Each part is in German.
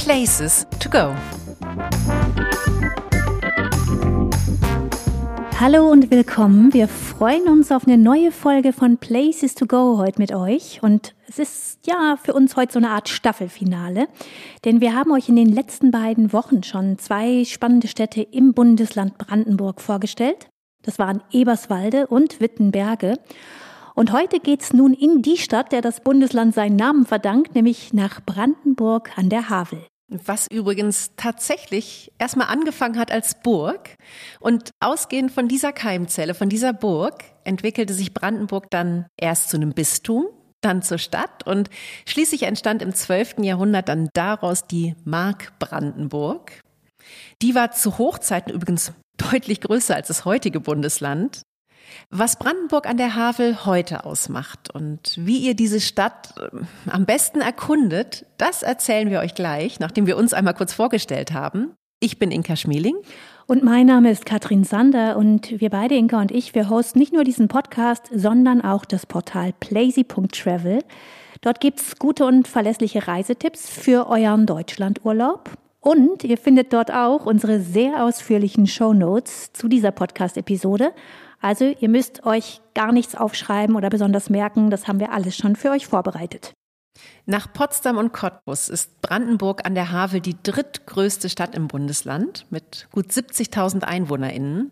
Places to go. Hallo und willkommen. Wir freuen uns auf eine neue Folge von Places to Go heute mit euch. Und es ist ja für uns heute so eine Art Staffelfinale, denn wir haben euch in den letzten beiden Wochen schon 2 spannende Städte im Bundesland Brandenburg vorgestellt. Das waren Eberswalde und Wittenberge. Und heute geht's nun in die Stadt, der das Bundesland seinen Namen verdankt, nämlich nach Brandenburg an der Havel. Was übrigens tatsächlich erstmal angefangen hat als Burg. Und ausgehend von dieser Keimzelle, von dieser Burg, entwickelte sich Brandenburg dann erst zu einem Bistum, dann zur Stadt und schließlich entstand im 12. Jahrhundert dann daraus die Mark Brandenburg. Die war zu Hochzeiten übrigens deutlich größer als das heutige Bundesland. Was Brandenburg an der Havel heute ausmacht und wie ihr diese Stadt am besten erkundet, das erzählen wir euch gleich, nachdem wir uns einmal kurz vorgestellt haben. Ich bin Inka Schmeling. Und mein Name ist Katrin Sander und wir beide, Inka und ich, wir hosten nicht nur diesen Podcast, sondern auch das Portal plazy.travel. Dort gibt's gute und verlässliche Reisetipps für euren Deutschlandurlaub. Und ihr findet dort auch unsere sehr ausführlichen Shownotes zu dieser Podcast-Episode. Also ihr müsst euch gar nichts aufschreiben oder besonders merken, das haben wir alles schon für euch vorbereitet. Nach Potsdam und Cottbus ist Brandenburg an der Havel die drittgrößte Stadt im Bundesland mit gut 70.000 EinwohnerInnen.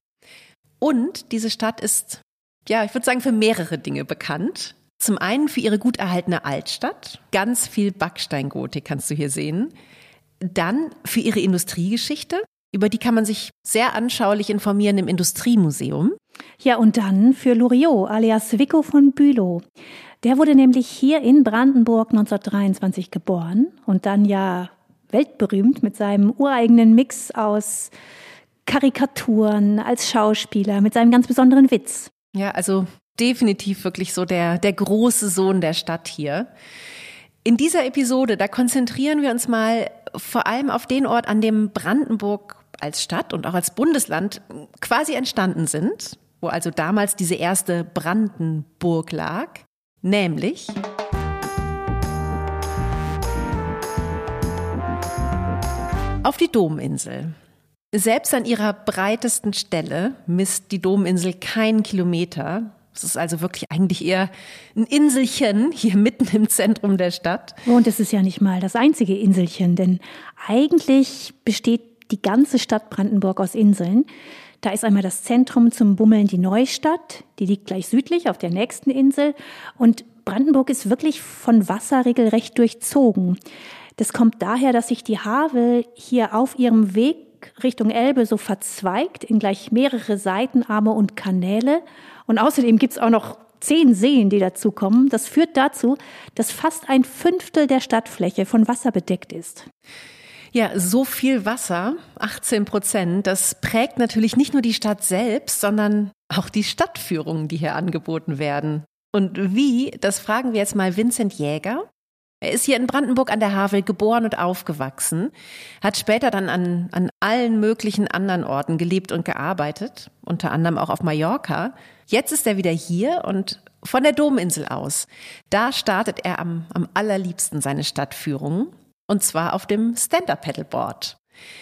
Und diese Stadt ist, ja, ich würde sagen, für mehrere Dinge bekannt. Zum einen für ihre gut erhaltene Altstadt, ganz viel Backsteingotik kannst du hier sehen. Dann für ihre Industriegeschichte, über die kann man sich sehr anschaulich informieren im Industriemuseum. Ja, und dann für Loriot, alias Vico von Bülow. Der wurde nämlich hier in Brandenburg 1923 geboren und dann ja weltberühmt mit seinem ureigenen Mix aus Karikaturen als Schauspieler, mit seinem ganz besonderen Witz. Ja, also definitiv wirklich so der große Sohn der Stadt hier. In dieser Episode, da konzentrieren wir uns mal vor allem auf den Ort, an dem Brandenburg als Stadt und auch als Bundesland quasi entstanden sind, wo also damals diese erste Brandenburg lag, nämlich auf die Dominsel. Selbst an ihrer breitesten Stelle misst die Dominsel keinen Kilometer. Es ist also wirklich eigentlich eher ein Inselchen hier mitten im Zentrum der Stadt. Und es ist ja nicht mal das einzige Inselchen, denn eigentlich besteht die ganze Stadt Brandenburg aus Inseln. Da ist einmal das Zentrum zum Bummeln, die Neustadt, die liegt gleich südlich auf der nächsten Insel. Und Brandenburg ist wirklich von Wasser regelrecht durchzogen. Das kommt daher, dass sich die Havel hier auf ihrem Weg Richtung Elbe so verzweigt in gleich mehrere Seitenarme und Kanäle. Und außerdem gibt's auch noch 10 Seen, die dazukommen. Das führt dazu, dass fast 1/5 der Stadtfläche von Wasser bedeckt ist. Ja, so viel Wasser, 18%, das prägt natürlich nicht nur die Stadt selbst, sondern auch die Stadtführungen, die hier angeboten werden. Und wie, das fragen wir jetzt mal Vincent Jäger. Er ist hier in Brandenburg an der Havel geboren und aufgewachsen, hat später dann an allen möglichen anderen Orten gelebt und gearbeitet, unter anderem auch auf Mallorca. Jetzt ist er wieder hier und von der Dominsel aus, da startet er am allerliebsten seine Stadtführungen. Und zwar auf dem Stand-Up-Paddleboard.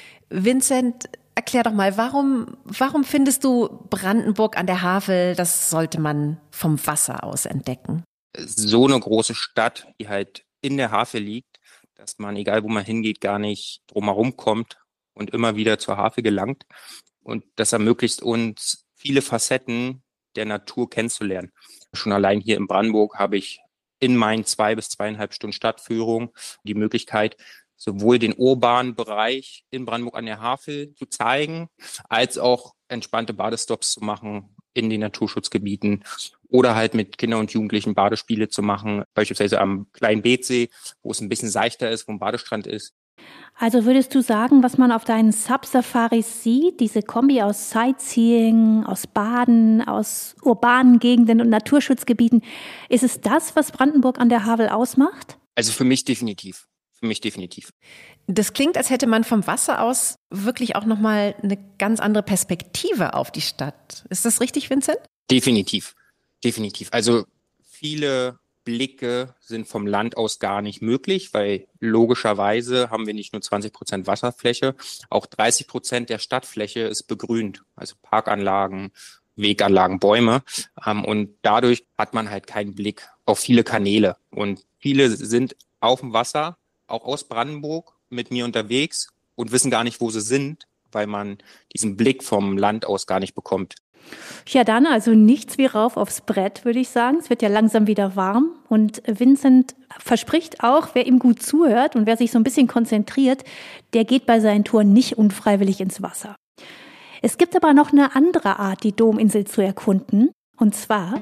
Vincent, erklär doch mal, warum findest du Brandenburg an der Havel, das sollte man vom Wasser aus entdecken? So eine große Stadt, die halt in der Havel liegt, dass man, egal wo man hingeht, gar nicht drumherum kommt und immer wieder zur Havel gelangt. Und das ermöglicht uns, viele Facetten der Natur kennenzulernen. Schon allein hier in Brandenburg habe ich in meinen 2 bis 2,5 Stunden Stadtführung die Möglichkeit, sowohl den urbanen Bereich in Brandenburg an der Havel zu zeigen, als auch entspannte Badestops zu machen in den Naturschutzgebieten oder halt mit Kindern und Jugendlichen Badespiele zu machen, beispielsweise am kleinen Beetsee, wo es ein bisschen seichter ist, wo ein Badestrand ist. Also würdest du sagen, was man auf deinen Sub-Safaris sieht, diese Kombi aus Sightseeing, aus Baden, aus urbanen Gegenden und Naturschutzgebieten, ist es das, was Brandenburg an der Havel ausmacht? Also für mich definitiv. Für mich definitiv. Das klingt, als hätte man vom Wasser aus wirklich auch nochmal eine ganz andere Perspektive auf die Stadt. Ist das richtig, Vincent? Definitiv. Definitiv. Also viele Blicke sind vom Land aus gar nicht möglich, weil logischerweise haben wir nicht nur 20% Wasserfläche, auch 30% der Stadtfläche ist begrünt, also Parkanlagen, Weganlagen, Bäume. Und dadurch hat man halt keinen Blick auf viele Kanäle. Und viele sind auf dem Wasser, auch aus Brandenburg, mit mir unterwegs und wissen gar nicht, wo sie sind, weil man diesen Blick vom Land aus gar nicht bekommt. Ja, dann also nichts wie rauf aufs Brett, würde ich sagen. Es wird ja langsam wieder warm und Vincent verspricht auch, wer ihm gut zuhört und wer sich so ein bisschen konzentriert, der geht bei seinen Touren nicht unfreiwillig ins Wasser. Es gibt aber noch eine andere Art, die Dominsel zu erkunden, und zwar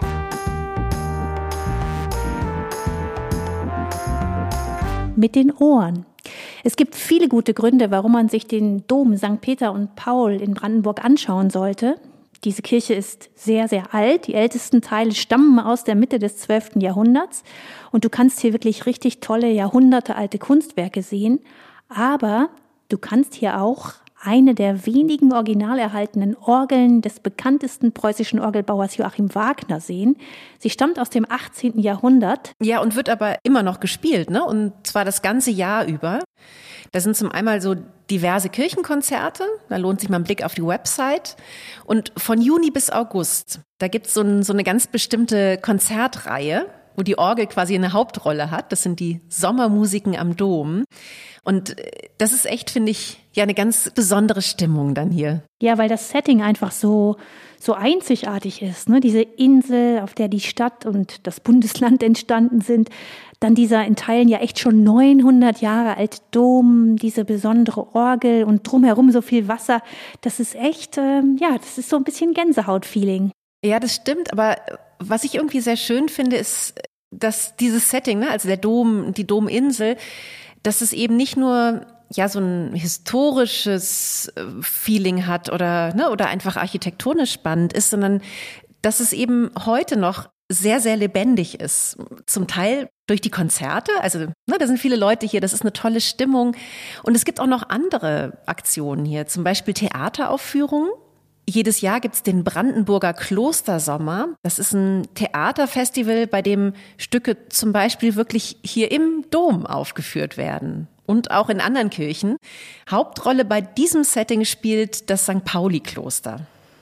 mit den Ohren. Es gibt viele gute Gründe, warum man sich den Dom St. Peter und Paul in Brandenburg anschauen sollte. Diese Kirche ist sehr, sehr alt. Die ältesten Teile stammen aus der Mitte des 12. Jahrhunderts. Und du kannst hier wirklich richtig tolle, jahrhundertealte Kunstwerke sehen. Aber du kannst hier auch eine der wenigen original erhaltenen Orgeln des bekanntesten preußischen Orgelbauers Joachim Wagner sehen. Sie stammt aus dem 18. Jahrhundert. Ja, und wird aber immer noch gespielt, ne? Und zwar das ganze Jahr über. Da sind zum einen so diverse Kirchenkonzerte, da lohnt sich mal ein Blick auf die Website. Und von Juni bis August, da gibt's so eine ganz bestimmte Konzertreihe, wo die Orgel quasi eine Hauptrolle hat. Das sind die Sommermusiken am Dom. Und das ist echt, finde ich, ja eine ganz besondere Stimmung dann hier. Ja, weil das Setting einfach so einzigartig ist, ne? Diese Insel, auf der die Stadt und das Bundesland entstanden sind. Dann dieser in Teilen ja echt schon 900 Jahre alte Dom, diese besondere Orgel und drumherum so viel Wasser. Das ist echt, das ist so ein bisschen Gänsehaut-Feeling. Ja, das stimmt. Aber was ich irgendwie sehr schön finde, ist, dass dieses Setting, ne, also der Dom, die Dominsel, dass es eben nicht nur ja so ein historisches Feeling hat oder einfach architektonisch spannend ist, sondern dass es eben heute noch sehr, sehr lebendig ist. Zum Teil durch die Konzerte, also da sind viele Leute hier, das ist eine tolle Stimmung. Und es gibt auch noch andere Aktionen hier, zum Beispiel Theateraufführungen. Jedes Jahr gibt's den Brandenburger Klostersommer. Das ist ein Theaterfestival, bei dem Stücke zum Beispiel wirklich hier im Dom aufgeführt werden. Und auch in anderen Kirchen. Hauptrolle bei diesem Setting spielt das St. Pauli-Kloster.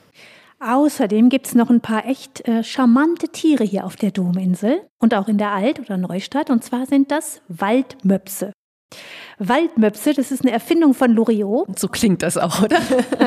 Außerdem gibt's noch ein paar echt charmante Tiere hier auf der Dominsel und auch in der Alt- oder Neustadt. Und zwar sind das Waldmöpse. Waldmöpse, das ist eine Erfindung von Loriot. So klingt das auch, oder?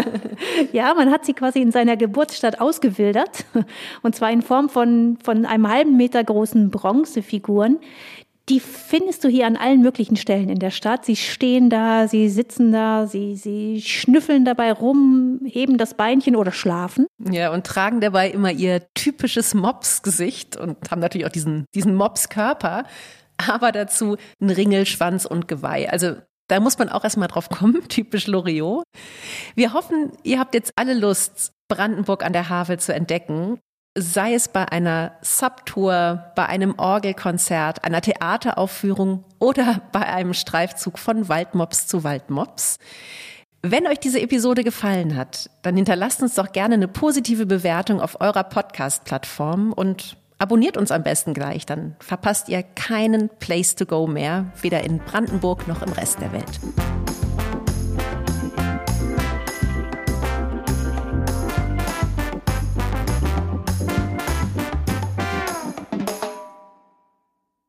Ja, man hat sie quasi in seiner Geburtsstadt ausgewildert. Und zwar in Form von einem halben Meter großen Bronzefiguren. Die findest du hier an allen möglichen Stellen in der Stadt. Sie stehen da, sie sitzen da, sie schnüffeln dabei rum, heben das Beinchen oder schlafen. Ja, und tragen dabei immer ihr typisches Mops-Gesicht und haben natürlich auch diesen Mops-Körper, aber dazu einen Ringelschwanz und Geweih. Also da muss man auch erstmal drauf kommen, typisch Loriot. Wir hoffen, ihr habt jetzt alle Lust, Brandenburg an der Havel zu entdecken. Sei es bei einer Subtour, bei einem Orgelkonzert, einer Theateraufführung oder bei einem Streifzug von Waldmops zu Waldmops. Wenn euch diese Episode gefallen hat, dann hinterlasst uns doch gerne eine positive Bewertung auf eurer Podcast-Plattform und abonniert uns am besten gleich, dann verpasst ihr keinen Place to go mehr, weder in Brandenburg noch im Rest der Welt.